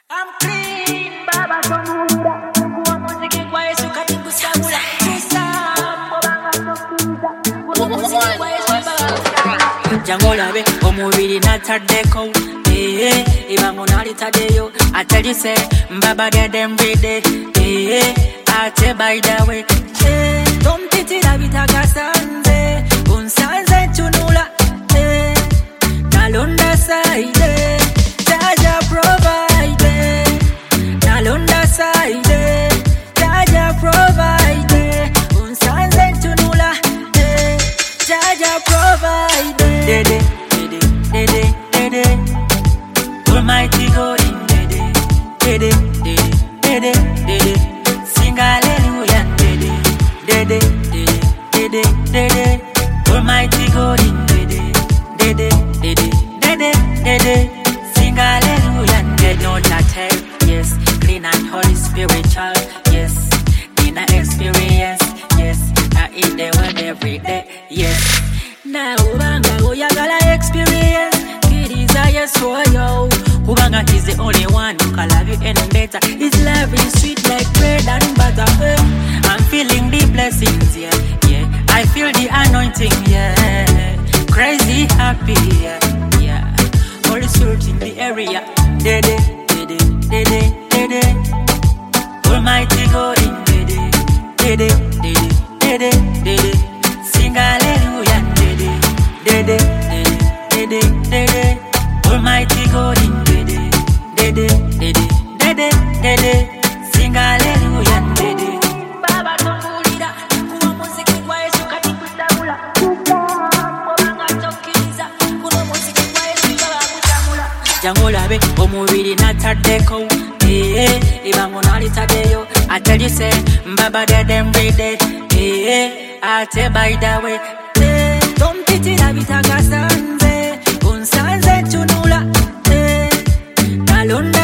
I'm clean, baba somura. Kuwa muziki kwa Yesu katibu sabula. Kuwa muziki kwa Yesu baba. Jangola be omubiri natadeko. Ibango nalitadeyo. I tell you say, Baba get them ready. I tell by the way. Don't pity la bitaka sanze. Unsanze tunula. Nalonda side. Jaja provide. Nalonda side. Jaja provide. Unsanze tunula. Jaja provide. Dede, dede, dede, dede. Almighty God in dede, dede, dede, dede, dede. Sing hallelujah, dede, dede, dede, dede, dede. Almighty God in dede, dede, dede, dede, dede. Sing hallelujah, dede. Not a tell, yes. Clean and holy spiritual, yes. In a experience, yes. I eat the word every day, yes. Now ubanga uyagala experience. Yes, for yo. Kubanga is the only one who can love you any better. His love is sweet like bread and butter. I'm feeling the blessings, yeah, yeah. I feel the anointing, yeah. Crazy happy, yeah, yeah. Holy Spirit in the area. Dede, dede, dede, dede. Almighty God in dede, dede, dede, dede, dede. Sing hallelujah, dede, dede, dede, dede, dede. Almighty God in dede, dede, dede, dede, dede. Sing hallelujah, dede. Baba tongulira, kuwa muziki kwa Yesu katibu sabula. Kubanga tokkiriza, kuwa muziki kwa Yesu baba kutamula. Jangola be omubiri natadeko. Ibango nalitadeyo. I tell you say, Baba get them ready. I tell by the way. Don't pity la bitaka sanze. Unsanze tunula. Nalonda